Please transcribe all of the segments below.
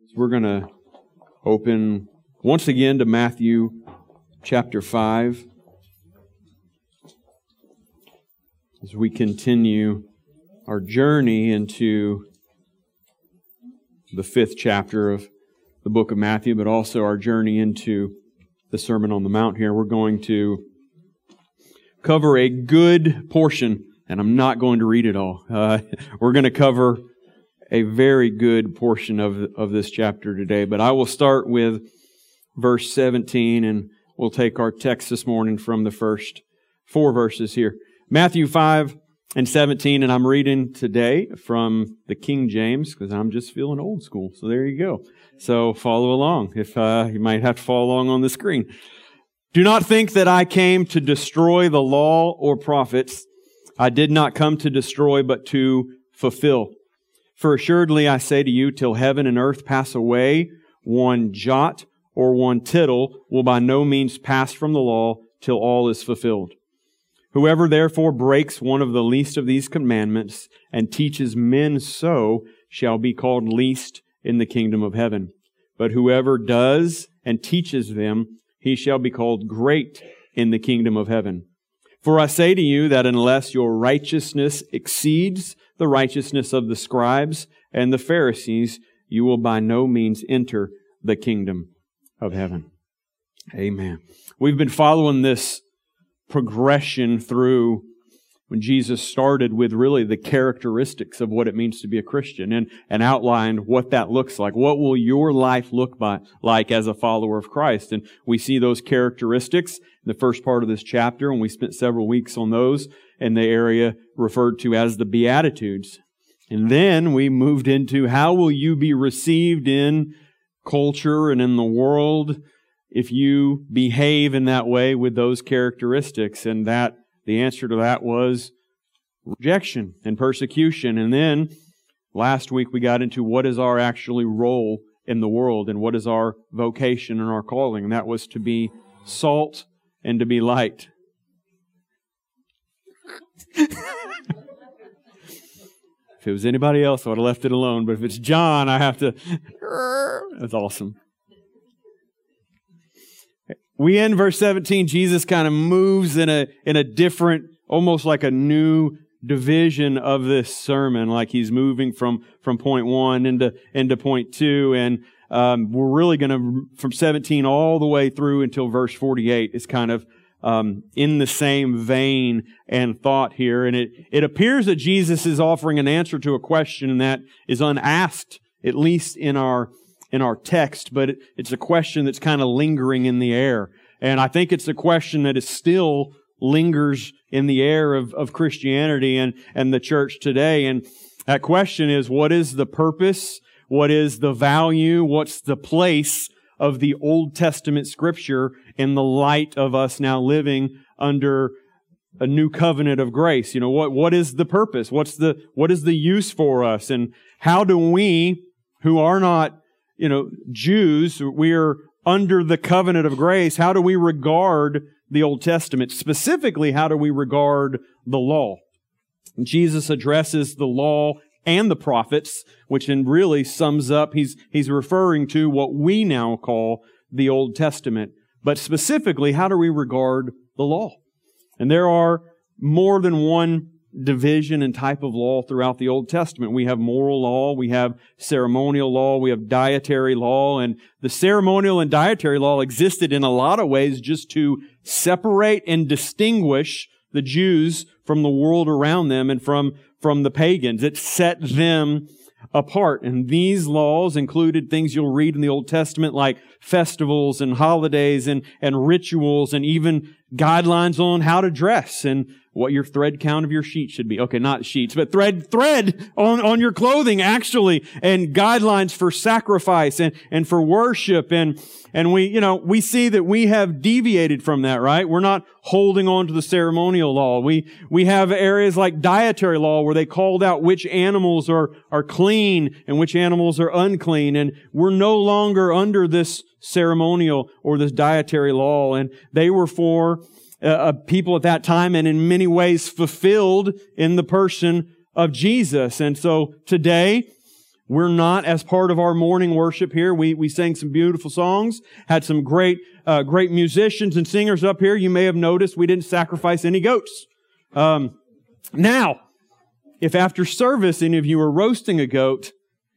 We're going to open once again to Matthew chapter 5 as we continue our journey into the 5th chapter of the book of Matthew, but also our journey into the Sermon on the Mount here. We're going to cover a good portion, and I'm not going to read it all. We're going to cover a very good portion of this chapter today, but I will start with verse 17, and we'll take our text this morning from the first 4 verses here. Matthew 5 and 17, and I'm reading today from the King James, because I'm just feeling old school, so there you go. So follow along, if you might have to follow along on the screen. Do not think that I came to destroy the law or prophets. I did not come to destroy, but to fulfill. For assuredly I say to you, till heaven and earth pass away, one jot or one tittle will by no means pass from the law till all is fulfilled. Whoever therefore breaks one of the least of these commandments and teaches men so shall be called least in the kingdom of heaven. But whoever does and teaches them, he shall be called great in the kingdom of heaven. For I say to you that unless your righteousness exceeds the righteousness of the scribes and the Pharisees, you will by no means enter the kingdom of heaven. Amen. We've been following this progression through when Jesus started with really the characteristics of what it means to be a Christian and outlined what that looks like. What will your life look like as a follower of Christ? And we see those characteristics in the first part of this chapter, and we spent several weeks on those in the area referred to as the Beatitudes. And then we moved into how will you be received in culture and in the world if you behave in that way with those characteristics. And that the answer to that was rejection and persecution. And then last week we got into what is our actually role in the world and what is our vocation and our calling. And that was to be salt and to be light. If it was anybody else, I would have left it alone. But if it's John, I have to... That's awesome. We end verse 17, Jesus kind of moves in a different, almost like a new division of this sermon, like he's moving from point 1 into point 2. And we're really going to, from 17 all the way through until verse 48, is kind of in the same vein and thought here. And it appears that Jesus is offering an answer to a question that is unasked, at least in our text, but it's a question that's kind of lingering in the air. And I think it's a question that is still lingers in the air of Christianity and the church today. And that question is, what is the purpose? What is the value? What's the place of the Old Testament Scripture in the light of us now living under a new covenant of grace? You know, what is the purpose? What is the use for us? And how do we, who are not Jews, we are under the covenant of grace, how do we regard the Old Testament? Specifically, how do we regard the law? And Jesus addresses the law and the prophets, which then really sums up, he's referring to what we now call the Old Testament. But specifically, how do we regard the law? And there are more than one division and type of law throughout the Old Testament. We have moral law, we have ceremonial law, we have dietary law, and the ceremonial and dietary law existed in a lot of ways just to separate and distinguish the Jews from the world around them and from the pagans. It set them apart. And these laws included things you'll read in the Old Testament like festivals and holidays and rituals and even guidelines on how to dress and what your thread count of your sheets should be. Okay, not sheets, but thread on your clothing, actually, and guidelines for sacrifice and for worship. And we see that we have deviated from that, right? We're not holding on to the ceremonial law. We have areas like dietary law where they called out which animals are clean and which animals are unclean. And we're no longer under this ceremonial or this dietary law. And they were for people at that time and in many ways fulfilled in the person of Jesus. And so today We're not, as part of our morning worship here, we sang some beautiful songs, had some great musicians and singers up here. You may have noticed we didn't sacrifice any goats. Now, if after service any of you are roasting a goat,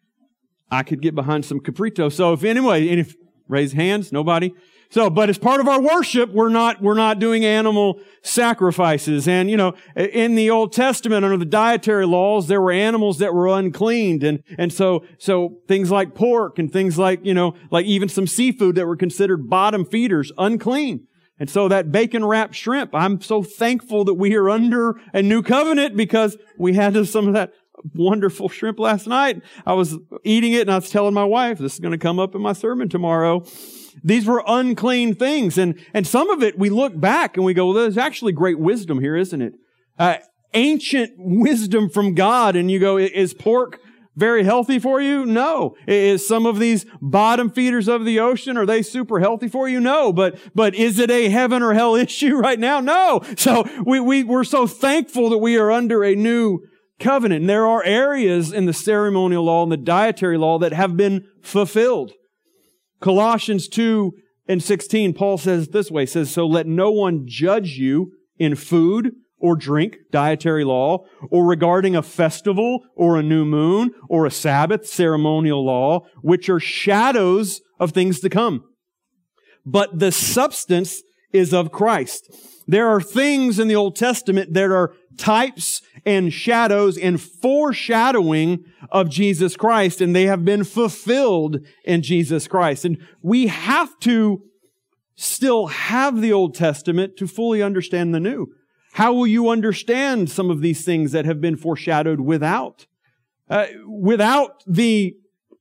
I could get behind some caprito. So if raise hands, nobody. So, but as part of our worship, we're not doing animal sacrifices. And, in the Old Testament, under the dietary laws, there were animals that were uncleaned. And so things like pork and things like even some seafood that were considered bottom feeders, unclean. And so that bacon-wrapped shrimp, I'm so thankful that we are under a new covenant because we had some of that wonderful shrimp last night. I was eating it and I was telling my wife, this is going to come up in my sermon tomorrow. These were unclean things. And some of it, we look back and we go, well, there's actually great wisdom here, isn't it? Ancient wisdom from God. And you go, is pork very healthy for you? No. Is some of these bottom feeders of the ocean, are they super healthy for you? No. But is it a heaven or hell issue right now? No. So we're so thankful that we are under a new covenant. And there are areas in the ceremonial law and the dietary law that have been fulfilled. Colossians 2:16, Paul says this way, says, so let no one judge you in food or drink, dietary law, or regarding a festival or a new moon or a Sabbath, ceremonial law, which are shadows of things to come. But the substance is of Christ. There are things in the Old Testament that are types and shadows and foreshadowing of Jesus Christ, and they have been fulfilled in Jesus Christ. And we have to still have the Old Testament to fully understand the New. How will you understand some of these things that have been foreshadowed without? Without the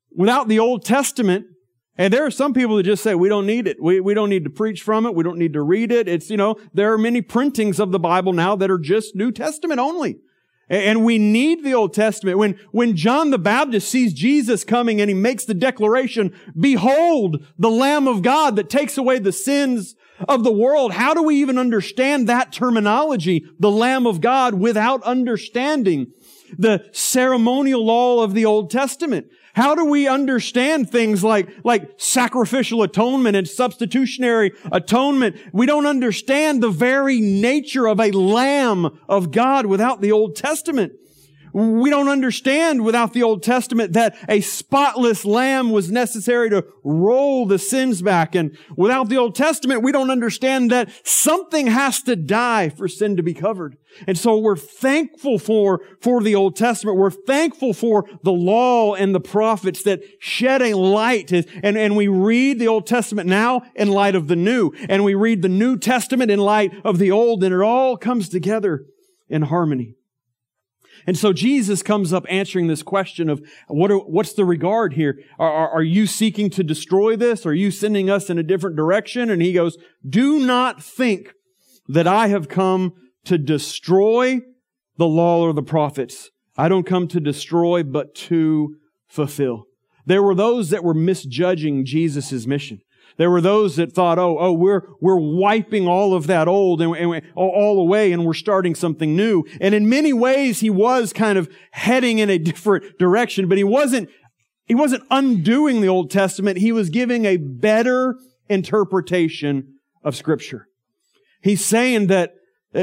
Old Testament, and there are some people that just say, we don't need it. We don't need to preach from it. We don't need to read it. It's, there are many printings of the Bible now that are just New Testament only. And we need the Old Testament. When John the Baptist sees Jesus coming and he makes the declaration, behold, the Lamb of God that takes away the sins of the world. How do we even understand that terminology, the Lamb of God, without understanding the ceremonial law of the Old Testament? How do we understand things like sacrificial atonement and substitutionary atonement? We don't understand the very nature of a Lamb of God without the Old Testament. We don't understand without the Old Testament that a spotless lamb was necessary to roll the sins back. And without the Old Testament, we don't understand that something has to die for sin to be covered. And so we're thankful for the Old Testament. We're thankful for the law and the prophets that shed a light. And we read the Old Testament now in light of the New. And we read the New Testament in light of the Old. And it all comes together in harmony. And so Jesus comes up answering this question of what's the regard here? Are you seeking to destroy this? Are you sending us in a different direction? And he goes, do not think that I have come to destroy the law or the prophets. I don't come to destroy, but to fulfill. There were those that were misjudging Jesus' mission. There were those that thought, we're wiping all of that old and all away and we're starting something new. And in many ways, he was kind of heading in a different direction, but he wasn't undoing the Old Testament. He was giving a better interpretation of Scripture. He's saying that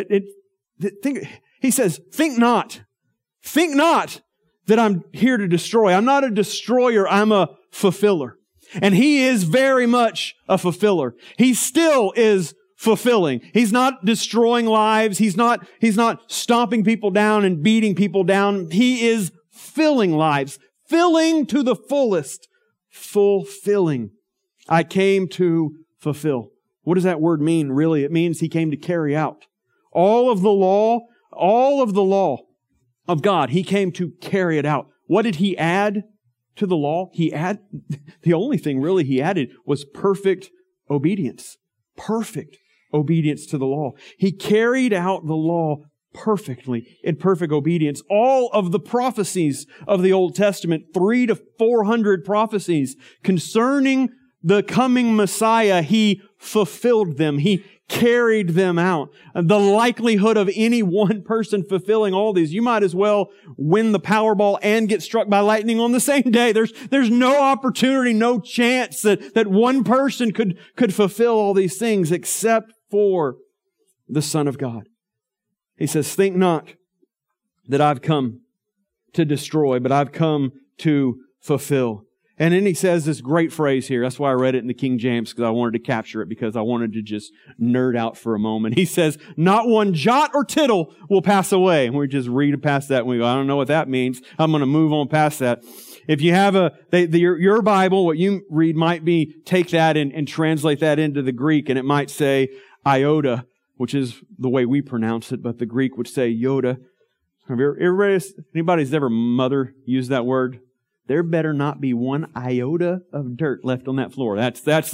he says, think not that I'm here to destroy. I'm not a destroyer. I'm a fulfiller. And he is very much a fulfiller. He still is fulfilling. He's not destroying lives. He's not stomping people down and beating people down. He is filling lives, filling to the fullest, fulfilling. I came to fulfill. What does that word mean, really? It means he came to carry out. All of the law of God, he came to carry it out. What did he add to the law? The only thing really he added was perfect obedience. Perfect obedience to the law. He carried out the law perfectly in perfect obedience. All of the prophecies of the Old Testament, 300 to 400 prophecies concerning the coming Messiah, He fulfilled them. He carried them out. The likelihood of any one person fulfilling all these, you might as well win the Powerball and get struck by lightning on the same day. There's no opportunity, no chance that one person could fulfill all these things except for the Son of God. He says, think not that I've come to destroy, but I've come to fulfill. And then he says this great phrase here. That's why I read it in the King James, because I wanted to capture it, because I wanted to just nerd out for a moment. He says, not one jot or tittle will pass away. And we just read past that and we go, I don't know what that means. I'm going to move on past that. If you have your Bible, what you read might be, take that and translate that into the Greek, and it might say iota, which is the way we pronounce it, but the Greek would say yoda. Have anybody's ever mother used that word? There better not be one iota of dirt left on that floor. That's that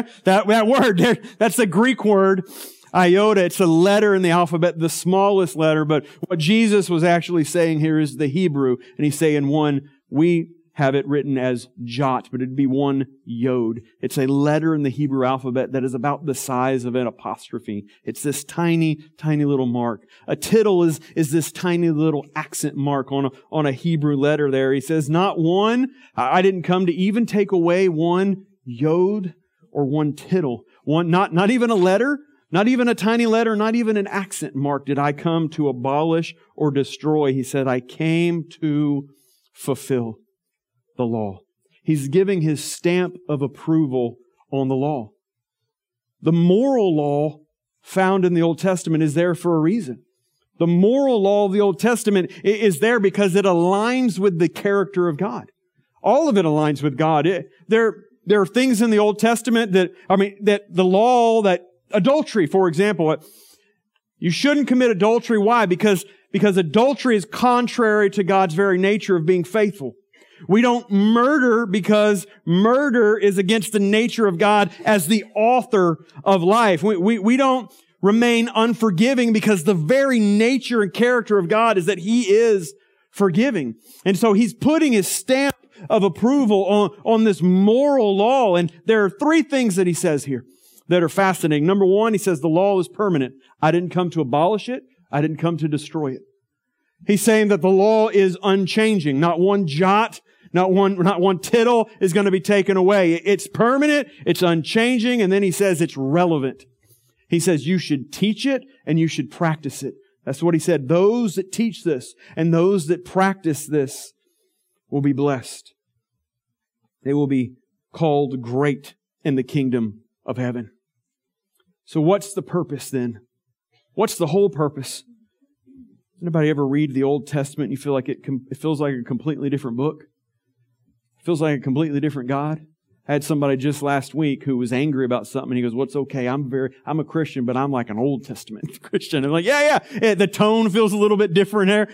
word there. That's a Greek word, iota. It's a letter in the alphabet, the smallest letter. But what Jesus was actually saying here is the Hebrew, and He's saying one. We have it written as jot, but it'd be one yod. It's a letter in the Hebrew alphabet that is about the size of an apostrophe. It's this tiny, tiny little mark. A tittle is this tiny little accent mark on a Hebrew letter there. He says, not one, I didn't come to even take away one yod or one tittle. One, not even a letter, not even a tiny letter, not even an accent mark did I come to abolish or destroy. He said, I came to fulfill the law. He's giving His stamp of approval on the law. The moral law found in the Old Testament is there for a reason. The moral law of the Old Testament is there because it aligns with the character of God. All of it aligns with God. There are things in the Old Testament that the law, that adultery, for example, you shouldn't commit adultery. Why? Because adultery is contrary to God's very nature of being faithful. We don't murder because murder is against the nature of God as the author of life. We don't remain unforgiving because the very nature and character of God is that He is forgiving. And so He's putting His stamp of approval on this moral law. And there are three things that He says here that are fascinating. Number one, He says the law is permanent. I didn't come to abolish it. I didn't come to destroy it. He's saying that the law is unchanging. Not one jot, not one tittle is going to be taken away. It's permanent, it's unchanging, and then He says it's relevant. He says you should teach it and you should practice it. That's what He said. Those that teach this and those that practice this will be blessed. They will be called great in the kingdom of heaven. So what's the purpose then? What's the whole purpose? Anybody ever read the Old Testament and you feel like it feels like a completely different book? It feels like a completely different God? I had somebody just last week who was angry about something. And he goes, "What's okay? I'm a Christian, but I'm like an Old Testament Christian." I'm like, yeah. The tone feels a little bit different here.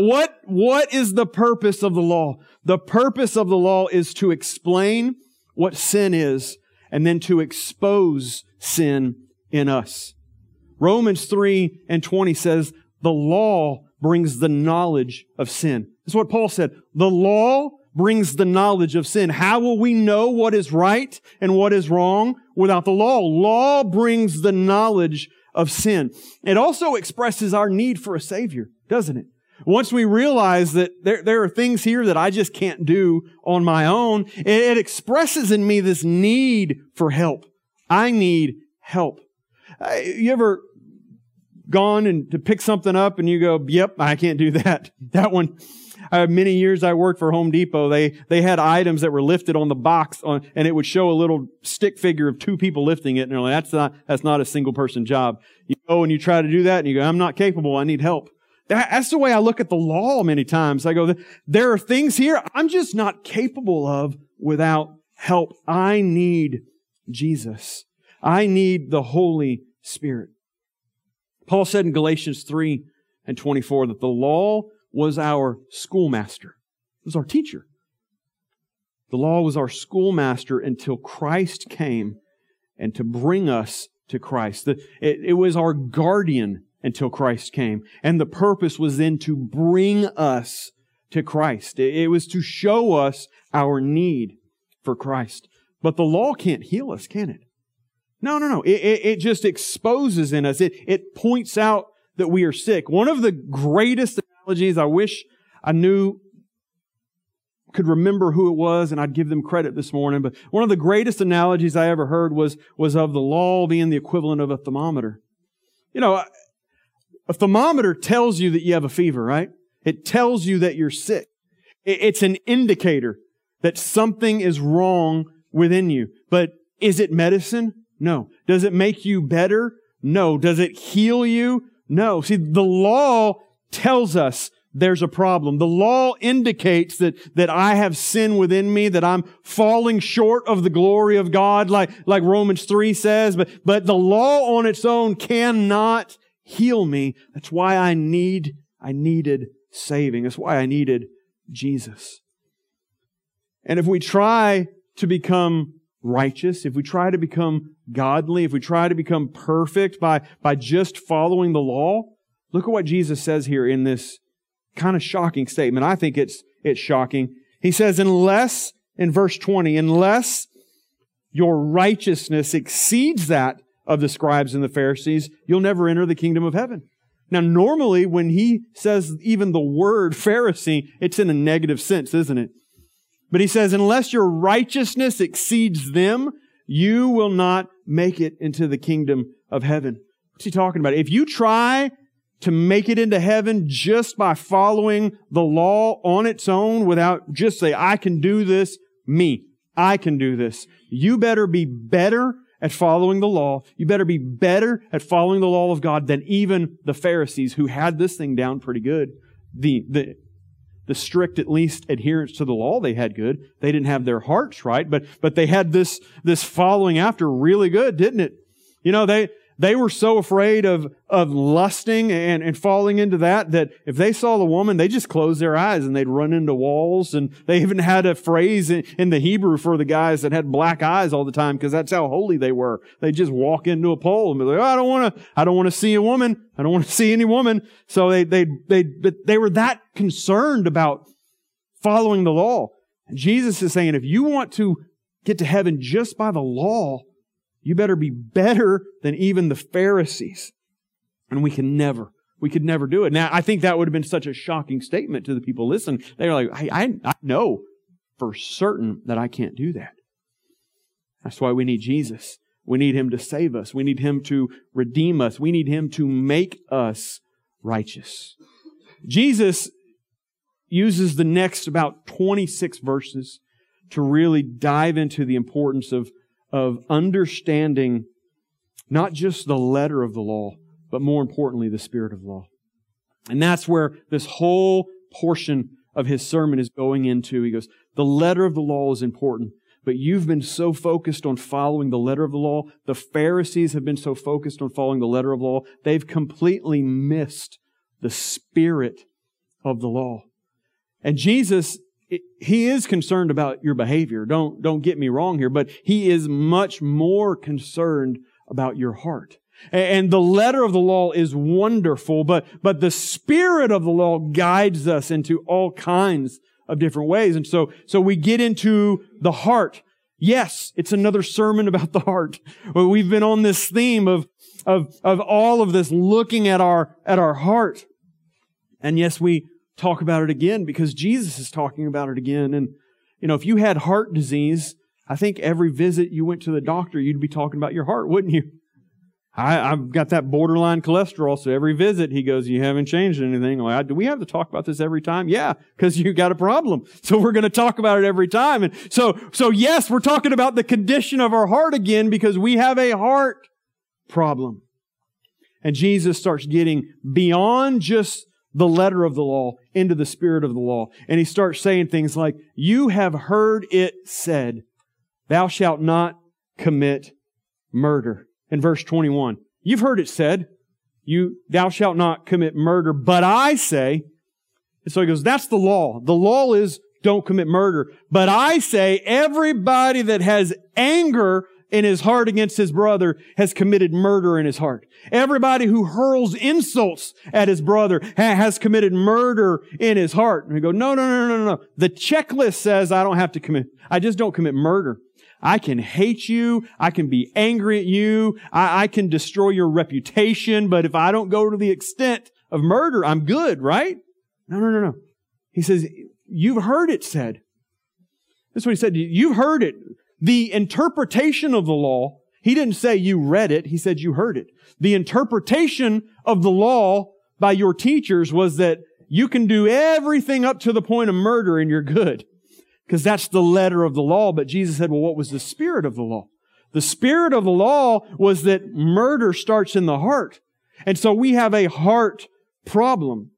What is the purpose of the law? The purpose of the law is to explain what sin is and then to expose sin in us. Romans 3:20 says, the law brings the knowledge of sin. That's what Paul said. The law brings the knowledge of sin. How will we know what is right and what is wrong without the law? Law brings the knowledge of sin. It also expresses our need for a Savior, doesn't it? Once we realize that there are things here that I just can't do on my own, it expresses in me this need for help. I need help. You ever gone and to pick something up and you go, "Yep, I can't do that." That one. Many years I worked for Home Depot. They had items that were lifted on the box and it would show a little stick figure of two people lifting it. And they're like, that's not a single person job. You go and you try to do that and you go, "I'm not capable. I need help." That's the way I look at the law many times. I go, there are things here I'm just not capable of without help. I need Jesus. I need the Holy Spirit. Paul said in Galatians 3:24 that the law was our schoolmaster. It was our teacher. The law was our schoolmaster until Christ came and to bring us to Christ. It was our guardian until Christ came. And the purpose was then to bring us to Christ. It was to show us our need for Christ. But the law can't heal us, can it? No. It just exposes in us. It points out that we are sick. One of the greatest analogies, I wish I could remember who it was, and I'd give them credit this morning, but one of the greatest analogies I ever heard was of the law being the equivalent of a thermometer. You know, a thermometer tells you that you have a fever, right? It tells you that you're sick. It's an indicator that something is wrong within you. But is it medicine? No. Does it make you better? No. Does it heal you? No. See, the law tells us there's a problem. The law indicates that I have sin within me, that I'm falling short of the glory of God, like Romans 3 says. But the law on its own cannot heal me. That's why I needed saving. That's why I needed Jesus. And if we try to become righteous, if we try to become godly, if we try to become perfect by just following the law, look at what Jesus says here in this kind of shocking statement. I think it's shocking. He says, unless, in verse 20, unless your righteousness exceeds that of the scribes and the Pharisees, you'll never enter the kingdom of heaven. Now, normally, when he says even the word Pharisee, it's in a negative sense, isn't it? But he says, unless your righteousness exceeds them, you will not make it into the kingdom of heaven. What's he talking about? If you try to make it into heaven just by following the law on its own without just say, I can do this, I can do this. You better be better at following the law. You better be better at following the law of God than even the Pharisees, who had this thing down pretty good. The strict, at least, adherence to the law they had good. They didn't have their hearts right, but they had this following after really good, didn't it? You know, they were so afraid of lusting and falling into that if they saw the woman, they just closed their eyes and they'd run into walls. And they even had a phrase in the Hebrew for the guys that had black eyes all the time, because that's how holy they were. They'd just walk into a pole and be like, oh, I don't want to see a woman. I don't want to see any woman. So they were that concerned about following the law. And Jesus is saying, if you want to get to heaven just by the law, you better be better than even the Pharisees. And we could never do it. Now, I think that would have been such a shocking statement to the people listening. They were like, I know for certain that I can't do that. That's why we need Jesus. We need Him to save us. We need Him to redeem us. We need Him to make us righteous. Jesus uses the next about 26 verses to really dive into the importance of understanding not just the letter of the law, but more importantly, the spirit of law. And that's where this whole portion of His sermon is going into. He goes, the letter of the law is important, but you've been so focused on following the letter of the law. The Pharisees have been so focused on following the letter of the law. They've completely missed the spirit of the law. And Jesus, He is concerned about your behavior. Don't get me wrong here, but He is much more concerned about your heart. And the letter of the law is wonderful, but the spirit of the law guides us into all kinds of different ways. And so we get into the heart. Yes, it's another sermon about the heart. We've been on this theme of all of this, looking at our heart. And yes, we talk about it again because Jesus is talking about it again. And, you know, if you had heart disease, I think every visit you went to the doctor, you'd be talking about your heart, wouldn't you? I've got that borderline cholesterol, so every visit he goes, you haven't changed anything. Like, do we have to talk about this every time? Yeah, because you got a problem. So we're going to talk about it every time. And so yes, we're talking about the condition of our heart again because we have a heart problem. And Jesus starts getting beyond just the letter of the law into the spirit of the law. And He starts saying things like, you have heard it said, thou shalt not commit murder. In verse 21, you've heard it said, thou shalt not commit murder, but I say, and so He goes, that's the law. The law is don't commit murder. But I say, everybody that has anger in his heart against his brother has committed murder in his heart. Everybody who hurls insults at his brother has committed murder in his heart. And we go, no. The checklist says I just don't commit murder. I can hate you. I can be angry at you. I can destroy your reputation. But if I don't go to the extent of murder, I'm good, right? No. He says, you've heard it said. That's what he said. You've heard it. The interpretation of the law, he didn't say you read it. He said you heard it. The interpretation of the law by your teachers was that you can do everything up to the point of murder and you're good. Because that's the letter of the law. But Jesus said, well, what was the spirit of the law? The spirit of the law was that murder starts in the heart. And so we have a heart problem.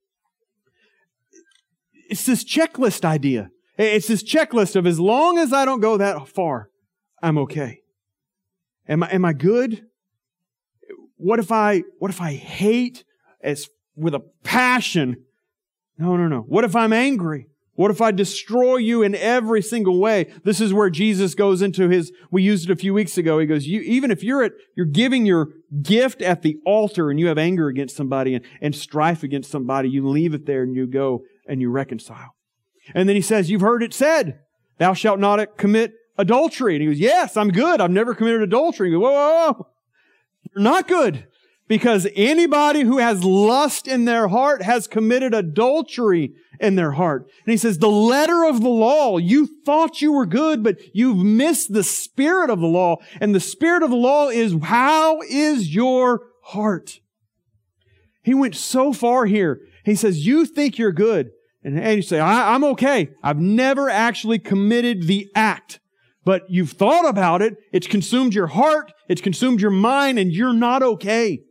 It's this checklist idea. It's this checklist of as long as I don't go that far, I'm okay. Am I good? What if I hate with a passion? No. What if I'm angry? What if I destroy you in every single way? This is where Jesus goes into we used it a few weeks ago. He goes, even if you're giving your gift at the altar and you have anger against somebody and strife against somebody, you leave it there and you go and you reconcile. And then he says, you've heard it said, thou shalt not commit adultery. And he goes, yes, I'm good. I've never committed adultery. He goes, whoa. You're not good. Because anybody who has lust in their heart has committed adultery in their heart. And he says, the letter of the law, you thought you were good, but you've missed the spirit of the law. And the spirit of the law is, how is your heart? He went so far here. He says, you think you're good. And you say, I'm okay. I've never actually committed the act. But you've thought about it. It's consumed your heart. It's consumed your mind, and you're not okay.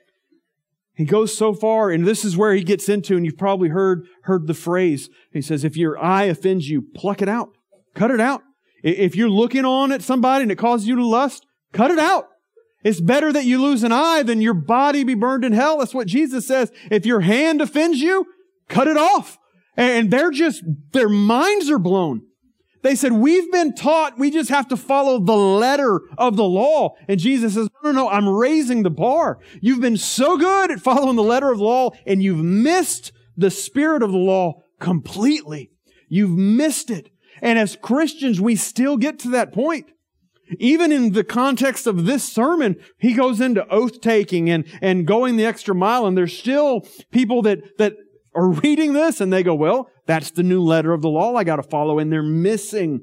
He goes so far, and this is where he gets into, and you've probably heard the phrase. He says, if your eye offends you, pluck it out. Cut it out. If you're looking on at somebody and it causes you to lust, cut it out. It's better that you lose an eye than your body be burned in hell. That's what Jesus says. If your hand offends you, cut it off. And their minds are blown. They said, we've been taught we just have to follow the letter of the law. And Jesus says, no, I'm raising the bar. You've been so good at following the letter of the law, and you've missed the spirit of the law completely. You've missed it. And as Christians, we still get to that point. Even in the context of this sermon, he goes into oath-taking and going the extra mile, and there's still people that are reading this and they go, well, that's the new letter of the law I got to follow. And they're missing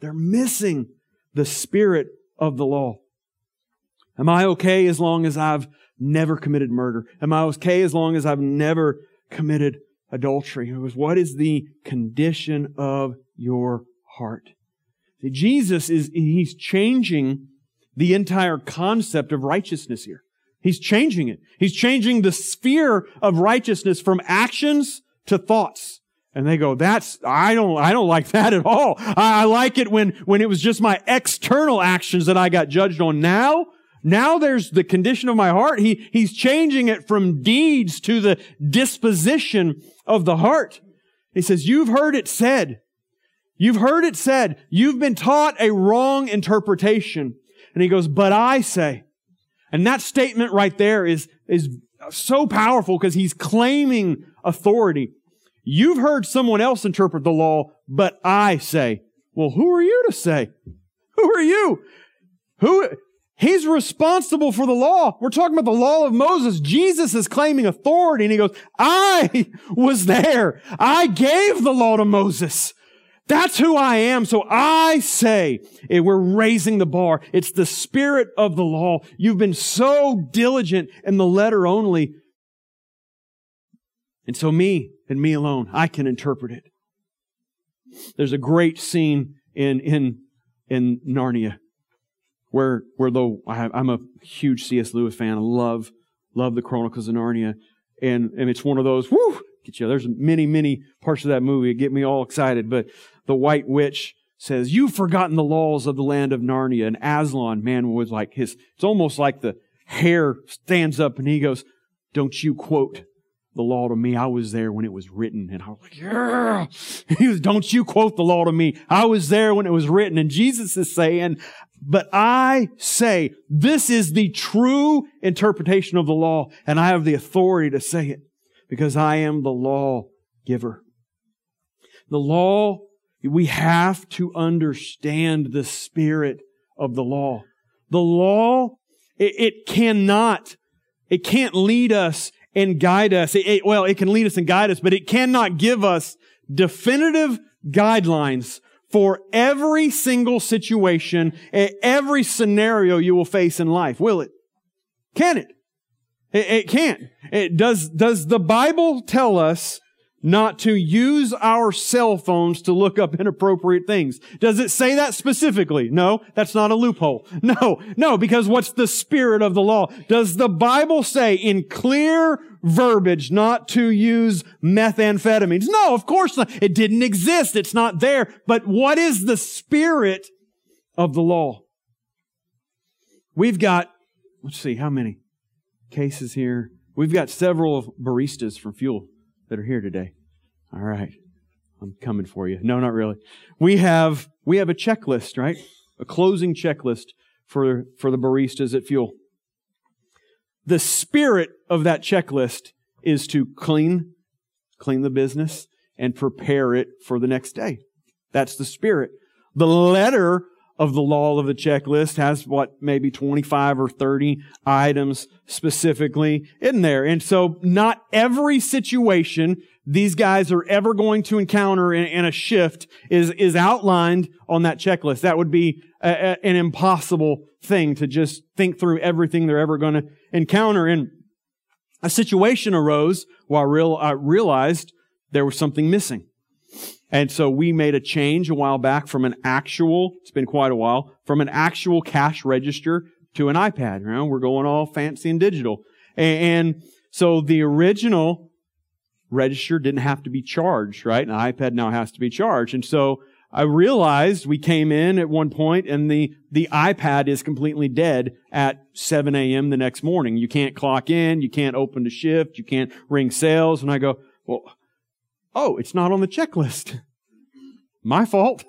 the spirit of the law. Am I okay as long as I've never committed murder? Am I okay as long as I've never committed adultery? What is the condition of your heart? See, Jesus he's changing the entire concept of righteousness here. He's changing it. He's changing the sphere of righteousness from actions to thoughts. And they go, I don't like that at all. I like it when it was just my external actions that I got judged on. Now there's the condition of my heart. He's changing it from deeds to the disposition of the heart. He says, you've heard it said. You've heard it said. You've been taught a wrong interpretation. And he goes, but I say. And that statement right there is so powerful because he's claiming authority. You've heard someone else interpret the law, but I say. Well, who are you to say? Who are you? He's responsible for the law. We're talking about the law of Moses. Jesus is claiming authority, and he goes, I was there. I gave the law to Moses. That's who I am. So I say, we're raising the bar. It's the spirit of the law. You've been so diligent in the letter only. And so me and me alone, I can interpret it. There's a great scene in Narnia where though I'm a huge C.S. Lewis fan. I love the Chronicles of Narnia. And it's one of those, get you. There's many parts of that movie that get me all excited. But the White Witch says, you've forgotten the laws of the land of Narnia. And Aslan, man, was like it's almost like the hair stands up and he goes, don't you quote the law to me. I was there when it was written. And I was like, yeah. He was, don't you quote the law to me. I was there when it was written. And Jesus is saying, but I say, this is the true interpretation of the law, and I have the authority to say it because I am the law giver. The law, we have to understand the spirit of the law. The law, it can't lead us and guide us. It can lead us and guide us, but it cannot give us definitive guidelines for every single situation, every scenario you will face in life, will it? Can it? It can't. Does the Bible tell us not to use our cell phones to look up inappropriate things? Does it say that specifically? No, that's not a loophole. No, because what's the spirit of the law? Does the Bible say in clear verbiage not to use methamphetamines? No, of course not. It didn't exist. It's not there. But what is the spirit of the law? We've got, let's see, how many cases here? We've got several baristas from Fuel that are here today. All right. I'm coming for you. No, not really. We have a checklist, right? A closing checklist for the baristas at Fuel. The spirit of that checklist is to clean the business and prepare it for the next day. That's the spirit. The letter of the law of the checklist has maybe 25 or 30 items specifically in there. And so not every situation these guys are ever going to encounter in a shift is outlined on that checklist. That would be an impossible thing to just think through everything they're ever going to encounter. And a situation arose while I realized there was something missing. And so we made a change a while back from it's been quite a while, from an actual cash register to an iPad. You know, we're going all fancy and digital. And so the original register didn't have to be charged, right? An iPad now has to be charged. And so I realized we came in at one point and the iPad is completely dead at 7 a.m. the next morning. You can't clock in, you can't open the shift, you can't ring sales. And I go, well, oh, it's not on the checklist. My fault.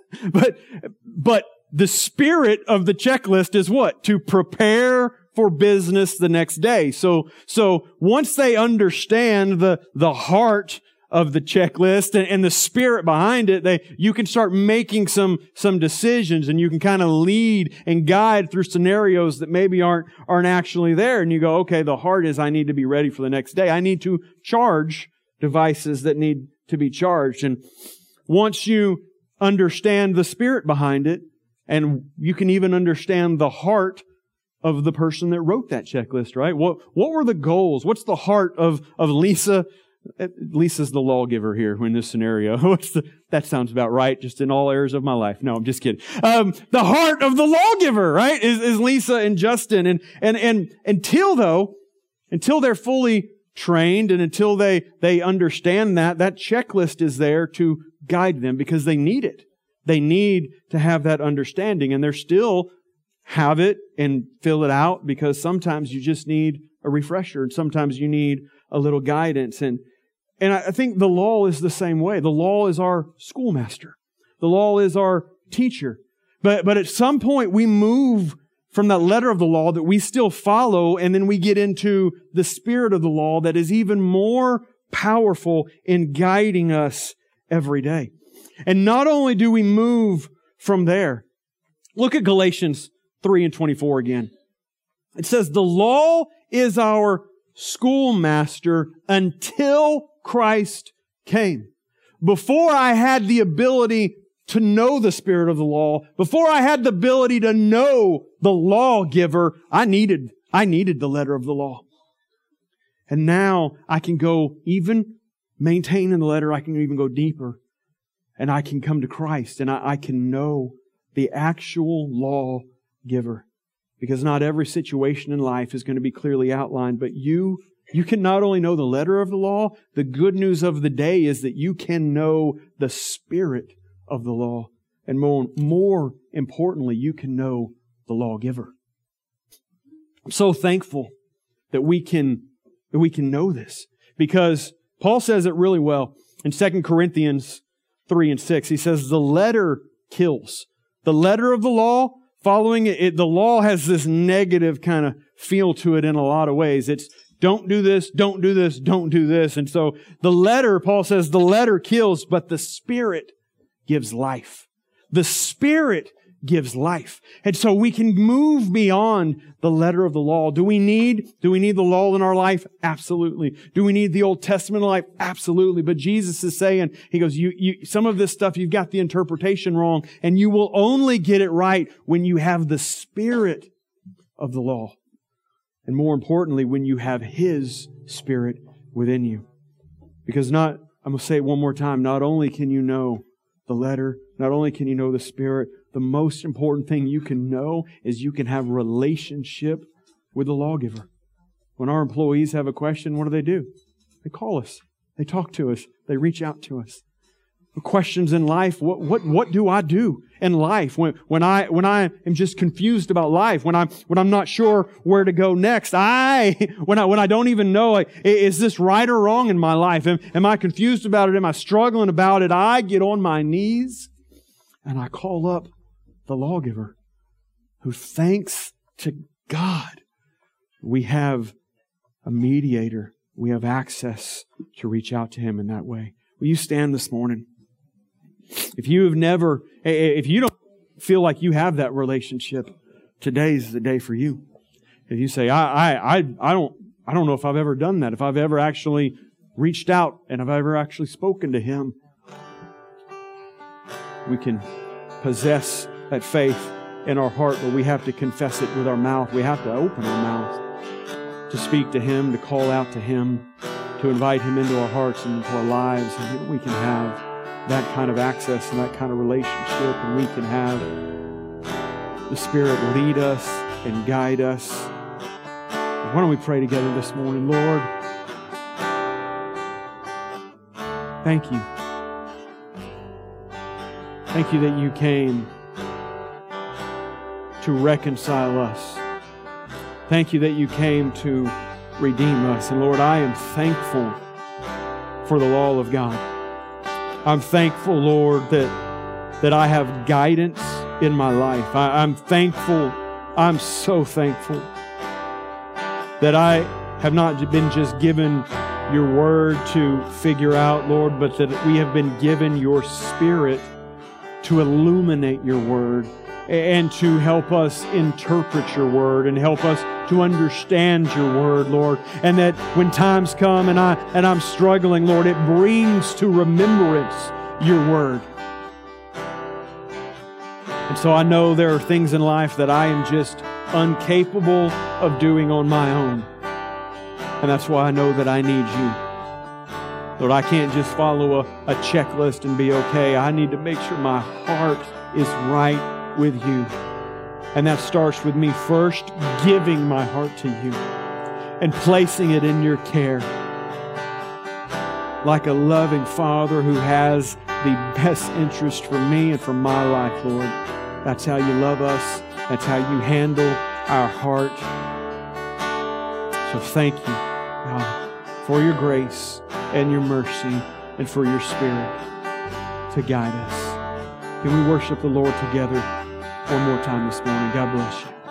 But the spirit of the checklist is what? To prepare for business the next day. So once they understand the heart of the checklist and the spirit behind it, you can start making some decisions, and you can kind of lead and guide through scenarios that maybe aren't actually there. And you go, okay, the heart is I need to be ready for the next day. I need to charge devices that need to be charged. And once you understand the spirit behind it, and you can even understand the heart of the person that wrote that checklist, right? What were the goals? What's the heart of Lisa? Lisa's the lawgiver here in this scenario. That sounds about right, just in all areas of my life. No, I'm just kidding. The heart of the lawgiver, right, is Lisa and Justin. And until they're fully trained and until they understand that checklist is there to guide them because they need it. They need to have that understanding, and they're still have it and fill it out because sometimes you just need a refresher and sometimes you need a little guidance. And I think the law is the same way. The law is our schoolmaster. The law is our teacher. But at some point we move from that letter of the law that we still follow, and then we get into the spirit of the law that is even more powerful in guiding us every day. And not only do we move from there, look at Galatians 3:24 again. It says, the law is our schoolmaster until Christ came. Before I had the ability to know the spirit of the law, before I had the ability to know the lawgiver, I needed the letter of the law. And now I can go even maintain in the letter, I can even go deeper. And I can come to Christ and I can know the actual lawgiver. Because not every situation in life is going to be clearly outlined, but you can not only know the letter of the law, the good news of the day is that you can know the spirit of the law. And more importantly, you can know the lawgiver. I'm so thankful that we can know this. because Paul says it really well. In 2 Corinthians 3 and 6, he says, the letter kills. The letter of the law, following it, the law has this negative kind of feel to it in a lot of ways. It's don't do this, don't do this, don't do this. And so the letter, Paul says, the letter kills, but the Spirit gives life. The Spirit gives life. And so we can move beyond the letter of the law. Do we need the law in our life? Absolutely. Do we need the Old Testament in life? Absolutely. But Jesus is saying, He goes, some of this stuff, you've got the interpretation wrong, and you will only get it right when you have the Spirit of the law. And more importantly, when you have His Spirit within you. Because I'm going to say it one more time, not only can you know the letter, not only can you know the Spirit, the most important thing you can know is you can have relationship with the lawgiver. When our employees have a question, what do? They call us. They talk to us. They reach out to us. The questions in life, what do I do in life when I am just confused about life, when I'm not sure where to go next? When I don't even know, like, is this right or wrong in my life? Am I confused about it? Am I struggling about it? I get on my knees and I call up the lawgiver, who, thanks to God, we have a mediator. We have access to reach out to Him in that way. Will you stand this morning? If you don't feel like you have that relationship, today's the day for you. If you say, I don't know if I've ever done that, if I've ever actually reached out and if I've ever actually spoken to Him, we can possess that faith in our heart, but we have to confess it with our mouth. We have to open our mouth to speak to Him, to call out to Him, to invite Him into our hearts and into our lives, and then we can have that kind of access and that kind of relationship, and we can have the Spirit lead us and guide us. Why don't we pray together this morning? Lord, thank You. Thank You that You came to reconcile us. Thank You that You came to redeem us. And Lord, I am thankful for the law of God. I'm thankful, Lord, that I have guidance in my life. I'm thankful, I'm so thankful that I have not been just given Your Word to figure out, Lord, but that we have been given Your Spirit to illuminate Your Word and to help us interpret Your Word and help us to understand Your Word, Lord. And that when times come and I'm struggling, Lord, it brings to remembrance Your Word. And so I know there are things in life that I am just incapable of doing on my own. And that's why I know that I need You. Lord, I can't just follow a checklist and be okay. I need to make sure my heart is right with You. And that starts with me first giving my heart to You and placing it in Your care. Like a loving Father who has the best interest for me and for my life, Lord. That's how You love us. That's how You handle our heart. So thank You, God, for Your grace and Your mercy and for Your Spirit to guide us. Can we worship the Lord together one more time this morning? God bless you.